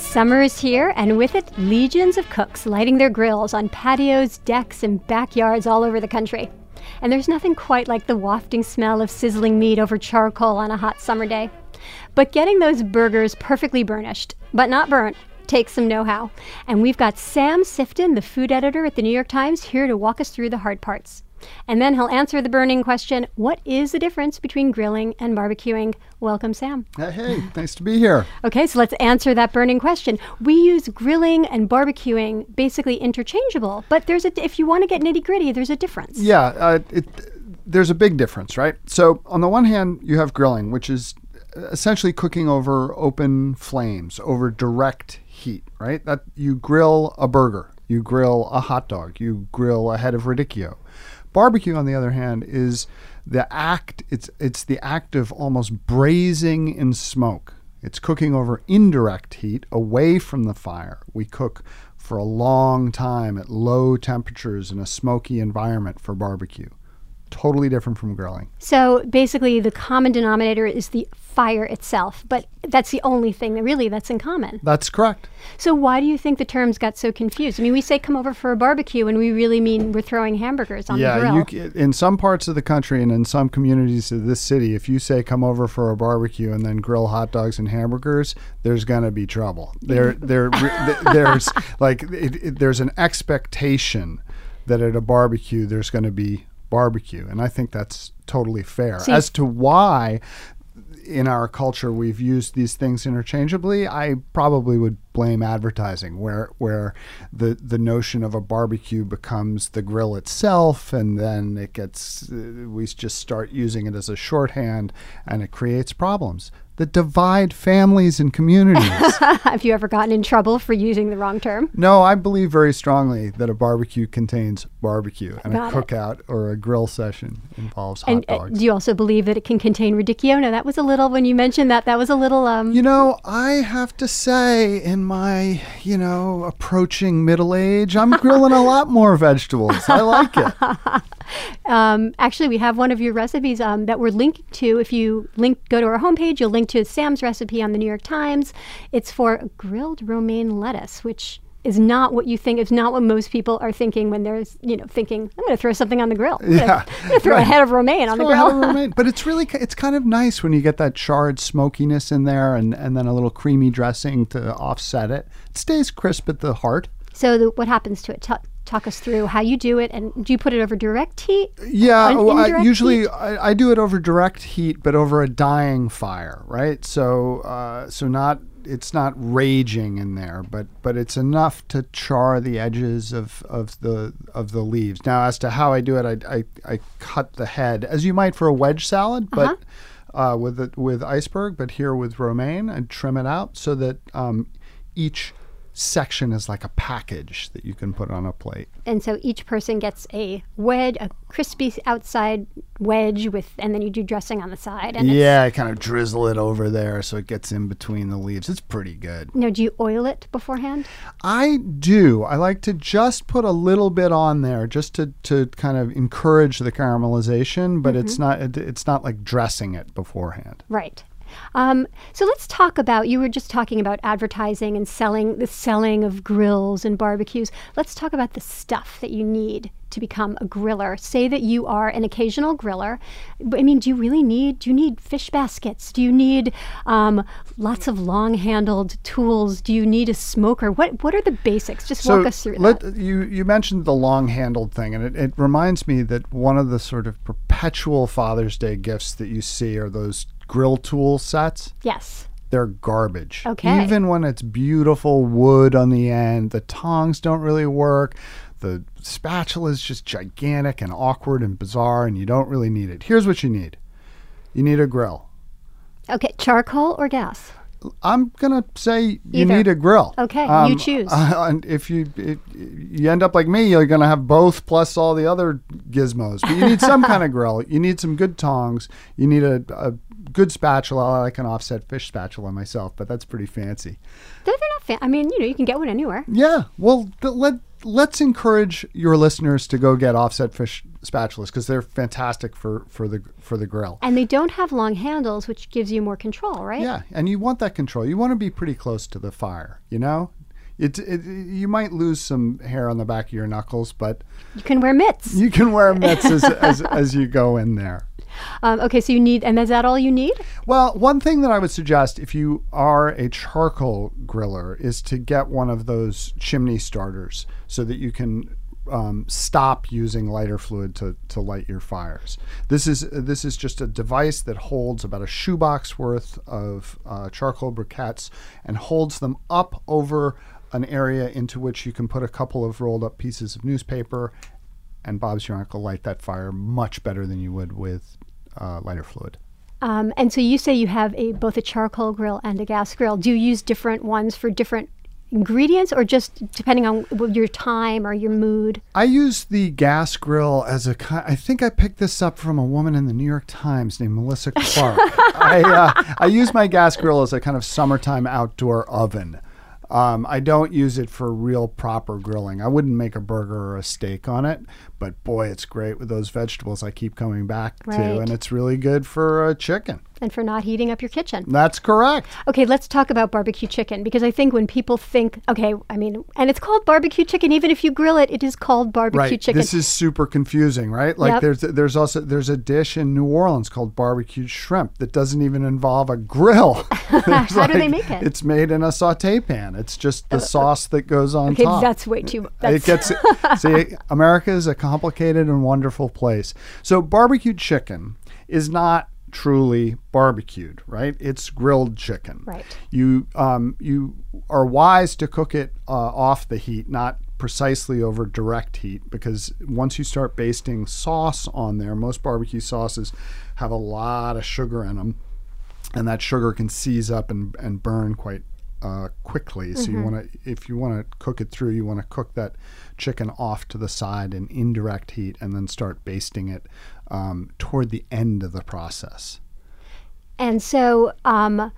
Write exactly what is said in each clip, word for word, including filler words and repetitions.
Summer is here, and with it, legions of cooks lighting their grills on patios, decks, and backyards all over the country. And there's nothing quite like the wafting smell of sizzling meat over charcoal on a hot summer day. But getting those burgers perfectly burnished, but not burnt, takes some know-how. And we've got Sam Sifton, the food editor at the New York Times, here to walk us through the hard parts. And then he'll answer the burning question, what is the difference between grilling and barbecuing? Welcome, Sam. Uh, hey, nice to be here. Okay, so let's answer that burning question. We use grilling and barbecuing basically interchangeable, but there's a, if you want to get nitty-gritty, there's a difference. Yeah, uh, it, there's a big difference, right? So on the one hand, you have grilling, which is essentially cooking over open flames, over direct heat, right? That you grill a burger, you grill a hot dog, you grill a head of radicchio. Barbecue, on the other hand, is the act, it's it's the act of almost braising in smoke. It's cooking over indirect heat, away from the fire. We cook for a long time at low temperatures in a smoky environment for barbecue. Totally different from grilling. So basically the common denominator is the fire itself, but that's the only thing that really that's in common. That's correct. So why do you think the terms got so confused? I mean, we say come over for a barbecue and we really mean we're throwing hamburgers on yeah, the grill. You c- in some parts of the country and in some communities of this city, if you say come over for a barbecue and then grill hot dogs and hamburgers, there's going to be trouble. There, there, there's like it, it, there's an expectation that at a barbecue there's going to be barbecue, and I think that's totally fair. See, as to why in our culture we've used these things interchangeably, I probably would blame advertising, where where the the notion of a barbecue becomes the grill itself, and then it gets uh, we just start using it as a shorthand, and it creates problems that divide families and communities. Have you ever gotten in trouble for using the wrong term? No, I believe very strongly that a barbecue contains barbecue, and Got a it. cookout or a grill session involves hot And uh, dogs. do you also believe that it can contain radicchio? No, that was a little, when you mentioned that, that was a little... Um, You know, I have to say, in my, you know, approaching middle age, I'm grilling a lot more vegetables. I like it. Um, actually, we have one of your recipes um, that we're linking to. If you link, go to our homepage, you'll link to Sam's recipe on the New York Times. It's for grilled romaine lettuce, which is not what you think. It's not what most people are thinking when they're, you know, thinking, I'm going to throw something on the grill. I'm Yeah, going to throw right. a head of romaine on the Throw a head grill. of romaine. But it's really, it's kind of nice when you get that charred smokiness in there, and, and then a little creamy dressing to offset it. It stays crisp at the heart. So the, what happens to it? Talk, talk us through how you do it, and do you put it over direct heat? Yeah, Un- well, I, indirect usually heat? I, I do it over direct heat, but over a dying fire, right? So, uh, so not it's not raging in there, but but it's enough to char the edges of, of the of the leaves. Now, as to how I do it, I I, I cut the head as you might for a wedge salad, but Uh-huh. uh, with it, with iceberg, but here with romaine, and trim it out so that um, each section is like a package that you can put on a plate. And so each person gets a wedge, a crispy outside wedge with, and then you do dressing on the side. And Yeah, I kind of drizzle it over there so it gets in between the leaves. It's pretty good. It's, now, do you oil it beforehand? I do. I like to just put a little bit on there just to, to kind of encourage the caramelization, but it's not it, it's not like dressing it beforehand. Right. Um, so let's talk about, you were just talking about advertising and selling, the selling of grills and barbecues. Let's talk about the stuff that you need to become a griller. Say that you are an occasional griller. I mean, do you really need, do you need fish baskets? Do you need um, lots of long-handled tools? Do you need a smoker? What What are the basics? Just So walk us through let, that. you you mentioned the long-handled thing, and it, it reminds me that one of the sort of perpetual Father's Day gifts that you see are those grill tool sets. Yes. They're garbage. Okay. Even when it's beautiful wood on the end, the tongs don't really work. The spatula is just gigantic and awkward and bizarre, and you don't really need it. Here's what you need. You need a grill. Okay, charcoal or gas? I'm going to say you Either. need a grill. Okay, you choose. Uh, and if you if you end up like me, you're going to have both plus all the other gizmos. But you need some kind of grill. You need some good tongs. You need a, a good spatula. I like an offset fish spatula myself, but that's pretty fancy. They're they're not fan- I mean, you know, you can get one anywhere. Yeah. Well, th- let let's encourage your listeners to go get offset fish spatulas because they're fantastic for, for the for the grill. And they don't have long handles, which gives you more control, right? Yeah, and you want that control. You want to be pretty close to the fire, you know? It, it you might lose some hair on the back of your knuckles, but you can wear mitts. You can wear mitts as, as, as you go in there. Um, okay, so you need, and is that all you need? Well, one thing that I would suggest if you are a charcoal griller is to get one of those chimney starters so that you can um, stop using lighter fluid to, to light your fires. This is this is just a device that holds about a shoebox worth of uh, charcoal briquettes and holds them up over an area into which you can put a couple of rolled up pieces of newspaper, and Bob's your uncle light that fire much better than you would with uh, lighter fluid. Um, and so you say you have a both a charcoal grill and a gas grill. Do you use different ones for different ingredients, or just depending on your time or your mood? I use the gas grill as a ki- I think I picked this up from a woman in the New York Times named Melissa Clark. I, uh, I use my gas grill as a kind of summertime outdoor oven. Um, I don't use it for real proper grilling. I wouldn't make a burger or a steak on it, but boy, it's great with those vegetables I keep coming back Right. to, and it's really good for uh, chicken. And for not heating up your kitchen. That's correct. Okay, let's talk about barbecue chicken, because I think when people think, okay, I mean, and it's called barbecue chicken, even if you grill it, it is called barbecue Right. chicken. This is super confusing, right? Like Yep. there's there's also there's a dish in New Orleans called barbecued shrimp that doesn't even involve a grill. How do they make it? It's made in a saute pan. It's just the sauce that goes on okay, top. that's way too. That's, It gets see, America is a complicated and wonderful place. So barbecued chicken is not truly barbecued, right? It's grilled chicken. Right. You um you are wise to cook it uh, off the heat, not precisely over direct heat, because once you start basting sauce on there, most barbecue sauces have a lot of sugar in them, and that sugar can seize up and, and burn quite uh, quickly. So you want to, if you want to cook it through, you want to cook that chicken off to the side in indirect heat, and then start basting it um, toward the end of the process. And so um,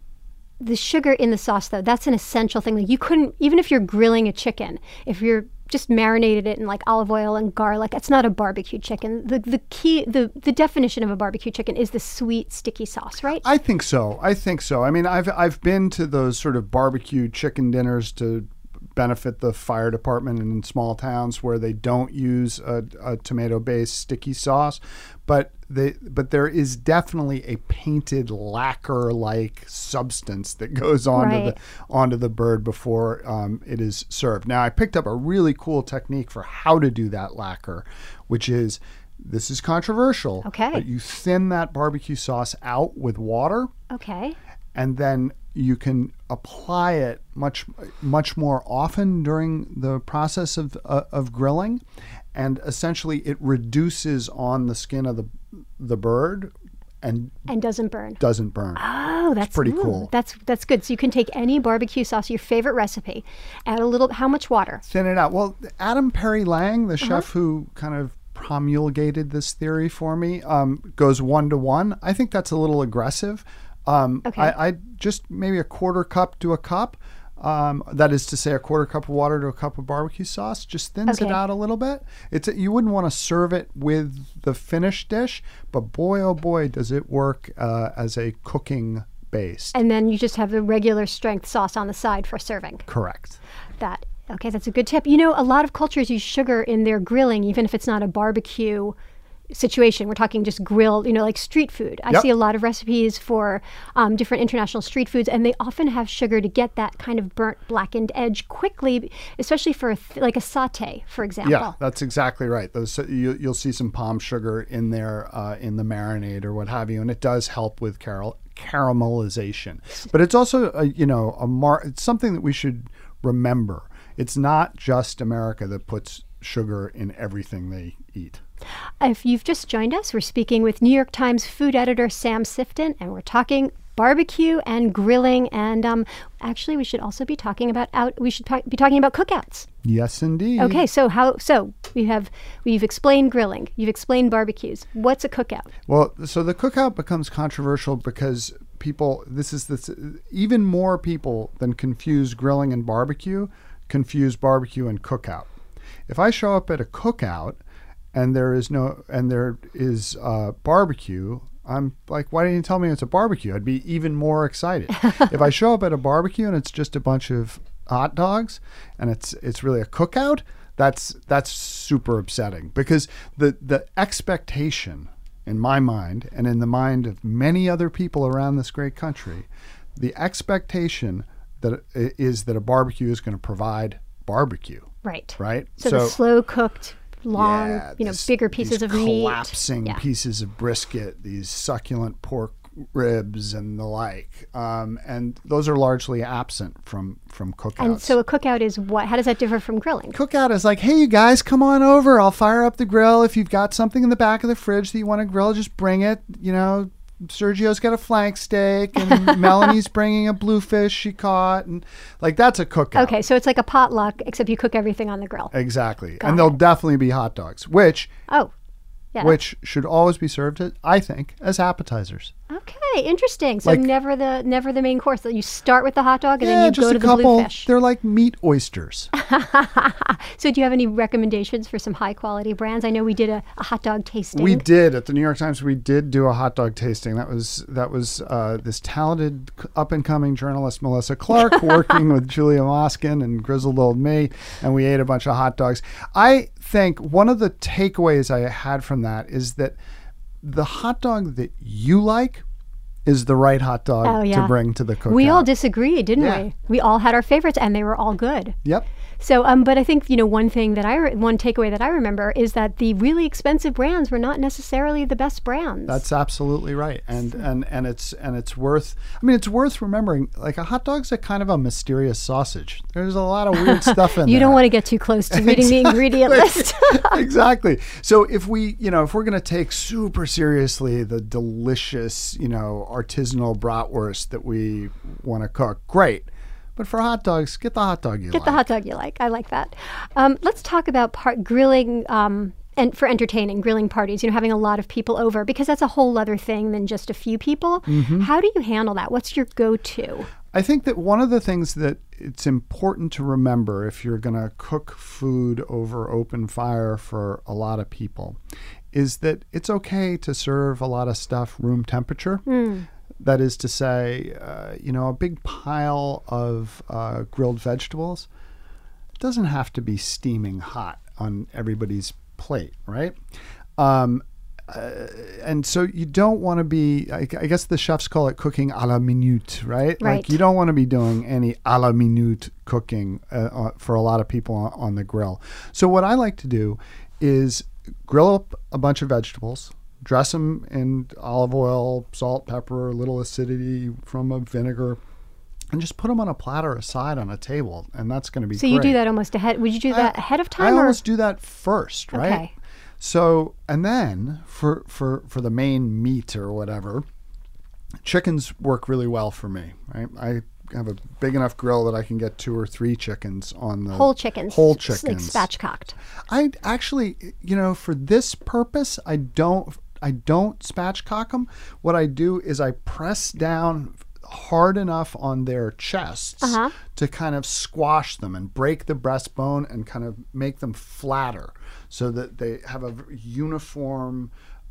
the sugar in the sauce, though, that's an essential thing. Like you couldn't, even if you're grilling a chicken, if you're just marinated it in like olive oil and garlic, it's not a barbecue chicken. The the key, the, the definition of a barbecue chicken is the sweet, sticky sauce, right? I think so. I think so. I mean, I've I've been to those sort of barbecue chicken dinners to benefit the fire department in small towns where they don't use a, a tomato-based sticky sauce, but they but there is definitely a painted lacquer-like substance that goes onto Right. the onto the bird before um, it is served. Now, I picked up a really cool technique for how to do that lacquer, which is, this is controversial, Okay. but you thin that barbecue sauce out with water, Okay. and then you can apply it much much more often during the process of uh, of grilling, and essentially it reduces on the skin of the the bird and And doesn't burn. doesn't burn. Oh, that's pretty ooh, cool. That's that's good. So you can take any barbecue sauce, your favorite recipe, add a little. How much water? Thin it out. Well, Adam Perry Lang, the Uh-huh. chef who kind of promulgated this theory for me, um, goes one to one. I think that's a little aggressive. Um, Okay. I, I just maybe a quarter cup to a cup. Um, that is to say, a quarter cup of water to a cup of barbecue sauce just thins it Okay. out a little bit. It's you wouldn't want to serve it with the finished dish, but boy, oh boy, does it work uh, as a cooking base. And then you just have the regular strength sauce on the side for serving. Correct. That okay, that's a good tip. You know, a lot of cultures use sugar in their grilling, even if it's not a barbecue situation. We're talking just grilled, you know, like street food. I Yep. see a lot of recipes for um, different international street foods, and they often have sugar to get that kind of burnt, blackened edge quickly, especially for a th- like a saute, for example. Yeah, that's exactly right. Those you, you'll see some palm sugar in there uh, in the marinade or what have you, and it does help with caral- caramelization. But it's also a, you know a mar- it's something that we should remember. It's not just America that puts sugar in everything they eat. If you've just joined us, we're speaking with New York Times food editor Sam Sifton, and we're talking barbecue and grilling. And um, actually, we should also be talking about out. We should ta- be talking about cookouts. Yes, indeed. Okay, so how? So we have we've explained grilling. You've explained barbecues. What's a cookout? Well, so the cookout becomes controversial because people. This is this even more people than confuse grilling and barbecue, confuse barbecue and cookout. If I show up at a cookout and there is no and there is uh, barbecue, I'm like, why didn't you tell me it's a barbecue? I'd be even more excited. If I show up at a barbecue and it's just a bunch of hot dogs and it's it's really a cookout, that's that's super upsetting, because the the expectation in my mind and in the mind of many other people around this great country, the expectation that is that a barbecue is going to provide barbecue. Right. Right. So, so the slow cooked, long, yeah, you know, this, bigger pieces of meat. Collapsing yeah. pieces of brisket, these succulent pork ribs and the like. Um, and those are largely absent from, from cookouts. And so a cookout is what? How does that differ from grilling? Cookout is like, hey, you guys, come on over. I'll fire up the grill. If you've got something in the back of the fridge that you want to grill, just bring it. You know, Sergio's got a flank steak and Melanie's bringing a bluefish she caught. And like, that's a cookout. Okay, so it's like a potluck, except you cook everything on the grill. Exactly. Got and there'll it. definitely be hot dogs, which... Oh, yeah. Which should always be served, I think, as appetizers. Okay, interesting. So Like- never the never the main course. You start with the hot dog and yeah, then you just go a to the couple. bluefish. They're like meat oysters. So do you have any recommendations for some high quality brands? I know we did a, a hot dog tasting. We did at the New York Times. We did do a hot dog tasting. That was that was uh, this talented up and coming journalist Melissa Clark working with Julia Moskin and grizzled old me, and we ate a bunch of hot dogs. I think one of the takeaways I had from that is that the hot dog that you like is the right hot dog Oh, yeah. to bring to the cookout. We all disagreed, didn't Yeah. we? We all had our favorites, and they were all good. Yep. So, um, but I think, you know, one thing that I, re- one takeaway that I remember is that the really expensive brands were not necessarily the best brands. That's absolutely right, and and and it's and it's worth. I mean, it's worth remembering. Like, a hot dog's a kind of a mysterious sausage. There's a lot of weird stuff in you there. don't want to get too close to reading the ingredient list. Exactly. So if we, you know, if we're going to take super seriously the delicious, you know, artisanal bratwurst that we want to cook, great. But for hot dogs, get the hot dog you Get like. the hot dog you like. I like that. Um, let's talk about part grilling um, and for entertaining, grilling parties, you know, having a lot of people over, because that's a whole other thing than just a few people. Mm-hmm. How do you handle that? What's your go-to? I think that one of the things that it's important to remember if you're going to cook food over open fire for a lot of people is that it's okay to serve a lot of stuff room temperature. Mm. That is to say, uh, you know, a big pile of uh, grilled vegetables doesn't have to be steaming hot on everybody's plate, right? Um, uh, and so you don't want to be, I, I guess the chefs call it cooking à la minute, right? Right. Like, you don't want to be doing any à la minute cooking uh, uh, for a lot of people on, on the grill. So what I like to do is grill up a bunch of vegetables, dress them in olive oil, salt, pepper, a little acidity from a vinegar, and just put them on a platter aside on a table, and that's going to be So great. you do that almost ahead. Would you do that I, ahead of I time? or? always do that first, right? Okay. So, and then for, for, for the main meat or whatever, chickens work really well for me, right? I have a big enough grill that I can get two or three chickens on the Whole chickens. Whole s- chickens. Like spatchcocked. I actually, you know, for this purpose, I don't, I don't spatchcock them. What I do is I press down hard enough on their chests Uh-huh. to kind of squash them and break the breastbone and kind of make them flatter so that they have a v- uniform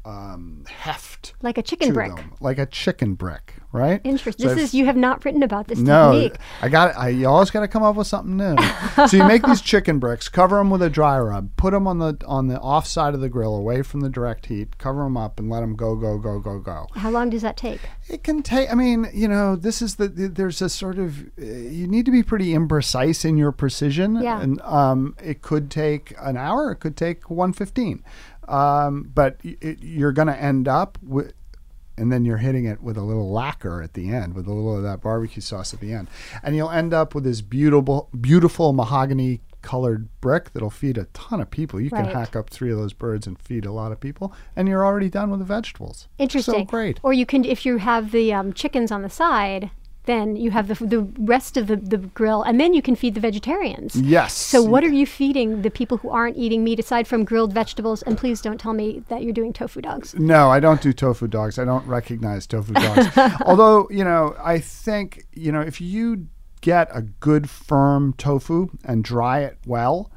um, heft. Like a chicken to brick. them, like a chicken brick, right? Interesting. So This if- is, you have not written about this no, technique. I got. I you always got to come up with something new. So you make these chicken bricks, cover them with a dry rub, put them on the on the off side of the grill, away from the direct heat. Cover them up and let them go, go, go, go, go. How long does that take? It can take. I mean, you know, this is the. There's a sort of. Uh, you need to be pretty imprecise in your precision. Yeah. And um, it could take an hour. It could take one fifteen. Um, but it, you're going to end up with. And then you're hitting it with a little lacquer at the end, with a little of that barbecue sauce at the end. And you'll end up with this beautiful, beautiful mahogany colored brick that'll feed a ton of people. You can Right. hack up three of those birds and feed a lot of people. And you're already done with the vegetables. Interesting. So great. Or you can, if you have the um, chickens on the side, then you have the the rest of the, the grill, and then you can feed the vegetarians. Yes. So what are you feeding the people who aren't eating meat aside from grilled vegetables? And please don't tell me that you're doing tofu dogs. No, I don't do tofu dogs. I don't recognize tofu dogs. Although, you know, I think, you know, if you get a good firm tofu and dry it well,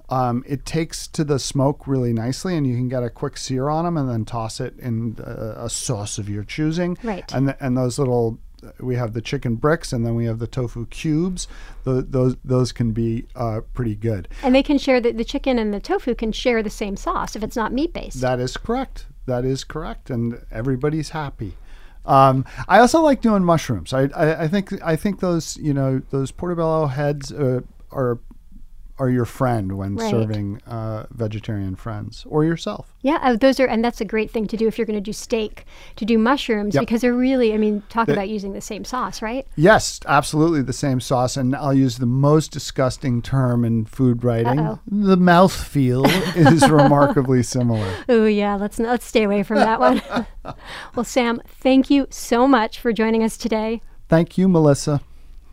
Um, it takes to the smoke really nicely, and you can get a quick sear on them, and then toss it in a, a sauce of your choosing. Right. And the, and those little, we have the chicken bricks, and then we have the tofu cubes. The, those those can be uh, pretty good. And they can share the, the chicken and the tofu can share the same sauce if it's not meat based. That is correct. That is correct, and everybody's happy. Um, I also like doing mushrooms. I, I I think I think those you know those portobello heads uh, are are your friend when Right. serving uh, vegetarian friends or yourself. Yeah, uh, those are, and that's a great thing to do if you're going to do steak, to do mushrooms, Yep. because they're really, I mean, talk They- about using the same sauce, right? Yes, absolutely the same sauce, and I'll use the most disgusting term in food writing. Uh-oh. The mouthfeel is remarkably similar. Oh yeah, let's not, let's stay away from that one. Well, Sam, thank you so much for joining us today. Thank you, Melissa.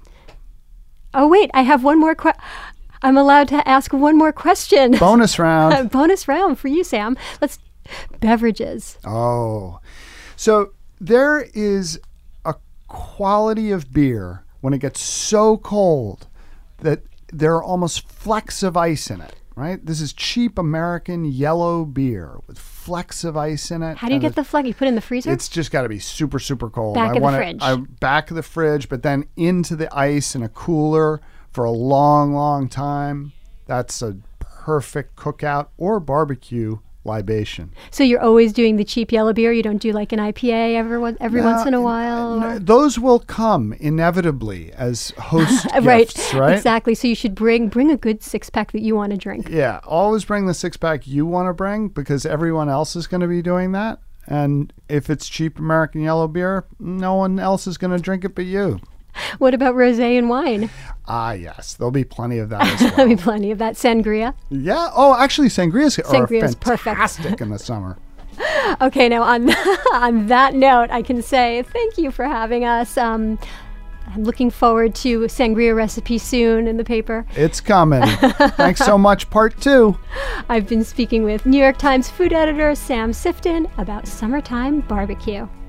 Oh wait, I have one more question. I'm allowed to ask one more question. Bonus round. Bonus round for you, Sam. Let's beverages. Oh, so there is a quality of beer when it gets so cold that there are almost flecks of ice in it, right? This is cheap American yellow beer with flecks of ice in it. How do you and get it- the flag? You put it in the freezer? It's just got to be super, super cold. Back I of the want it- fridge. I, back of the fridge, but then into the ice in a cooler for a long, long time. That's a perfect cookout or barbecue libation. So you're always doing the cheap yellow beer. You don't do like an I P A every one- every No, once in a while. no, or- those will come inevitably as host right, gifts, right? exactly. So you should bring bring a good six pack that you want to drink. Yeah, always bring the six pack you want to bring because everyone else is going to be doing that. And if it's cheap American yellow beer, no one else is going to drink it but you. What about rosé and wine? Ah, yes, there'll be plenty of that as well. There'll be plenty of that. Sangria. Yeah. Oh, actually, sangrias are Sangria's perfect. fantastic in the summer. Okay, now on on that note, I can say thank you for having us. Um, I'm looking forward to a sangria recipe soon in the paper. It's coming. Thanks so much, part two. I've been speaking with New York Times food editor Sam Sifton about summertime barbecue.